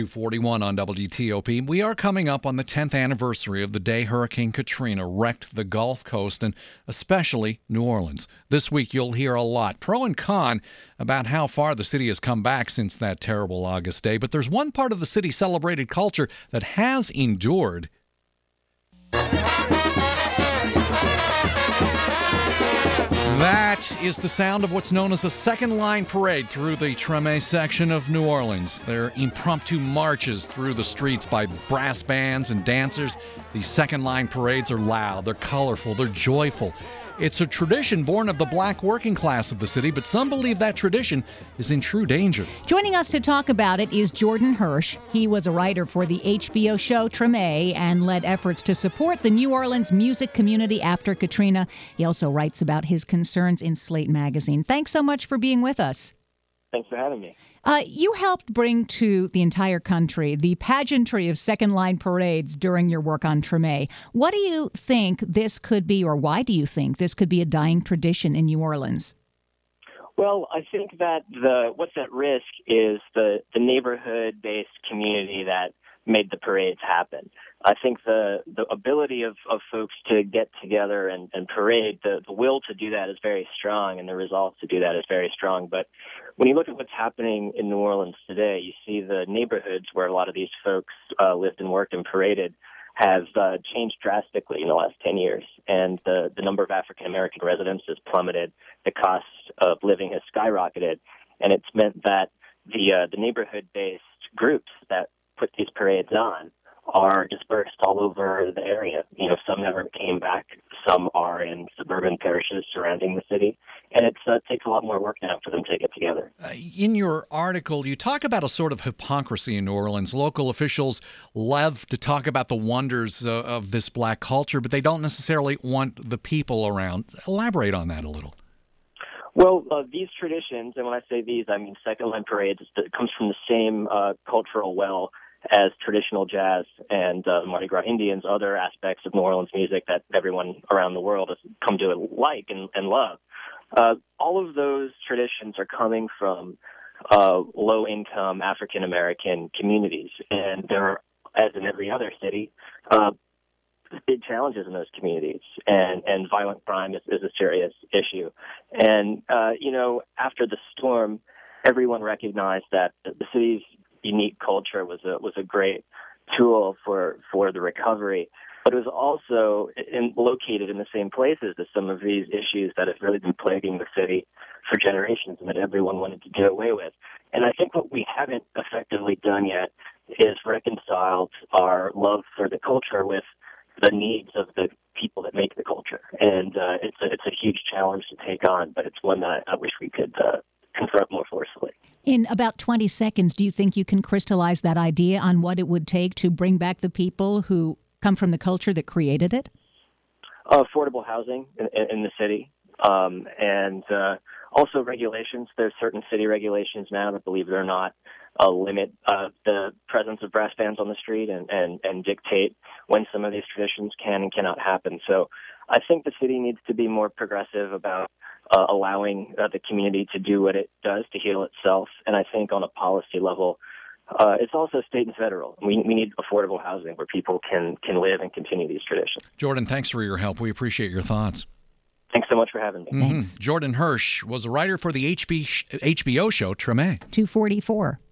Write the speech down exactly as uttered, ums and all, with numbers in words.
two forty-one on W T O P. We are coming up on the tenth anniversary of the day Hurricane Katrina wrecked the Gulf Coast and especially New Orleans. This week you'll hear a lot, pro and con, about how far the city has come back since that terrible August day. But there's one part of the city's celebrated culture that has endured. That is the sound of what's known as a second line parade through the Treme section of New Orleans. They're impromptu marches through the streets by brass bands and dancers. These second line parades are loud, they're colorful, they're joyful. It's a tradition born of the black working class of the city, but some believe that tradition is in true danger. Joining us to talk about it is Jordan Hirsch. He was a writer for the H B O show Treme and led efforts to support the New Orleans music community after Katrina. He also writes about his concerns in Slate magazine. Thanks so much for being with us. Thanks for having me. Uh, you helped bring to the entire country the pageantry of second-line parades during your work on Treme. What do you think this could be, or why do you think this could be a dying tradition in New Orleans? Well, I think that the what's at risk is the, the neighborhood-based community that made the parades happen. I think the, the ability of, of folks to get together and, and parade, the, the will to do that is very strong, and the resolve to do that is very strong. But when you look at what's happening in New Orleans today, you see the neighborhoods where a lot of these folks uh, lived and worked and paraded have uh, changed drastically in the last ten years. And the, the number of African-American residents has plummeted. The cost of living has skyrocketed. And it's meant that the uh, the neighborhood-based groups that put these parades on are dispersed all over the area. You know, some never came back. Some are in suburban parishes surrounding the city. And it uh, takes a lot more work now for them to get together. Uh, in your article, you talk about a sort of hypocrisy in New Orleans. Local officials love to talk about the wonders uh, of this black culture, but they don't necessarily want the people around. Elaborate on that a little. Well, uh, these traditions, and when I say these, I mean second-line parades, it comes from the same uh, cultural well as traditional jazz and uh, Mardi Gras Indians, other aspects of New Orleans music that everyone around the world has come to like and, and love. Uh, all of those traditions are coming from uh, low-income African-American communities, and there are, as in every other city, uh, big challenges in those communities, and, and violent crime is, is a serious issue. And, uh, you know, after the storm, everyone recognized that the city's unique culture was a was a great tool for, for the recovery, but it was also in, located in the same places as some of these issues that have really been plaguing the city for generations and that everyone wanted to do away with. And I think what we haven't effectively done yet is reconciled our love for the culture with the needs of the people that make the culture. And uh, it's, a, it's a huge challenge to take on, but it's one that I wish we could uh, confront more forcefully. In about twenty seconds, do you think you can crystallize that idea on what it would take to bring back the people who come from the culture that created it? Uh, affordable housing in, in the city, um, and uh, also regulations. There's certain city regulations now that, believe it or not, uh, limit uh, the presence of brass bands on the street and, and, and dictate when some of these traditions can and cannot happen. So I think the city needs to be more progressive about Uh, allowing uh, the community to do what it does to heal itself. And I think on a policy level, uh, it's also state and federal. We, we need affordable housing where people can, can live and continue these traditions. Jordan, thanks for your help. We appreciate your thoughts. Thanks so much for having me. Mm-hmm. Jordan Hirsch was a writer for the H B, H B O show Treme. two forty-four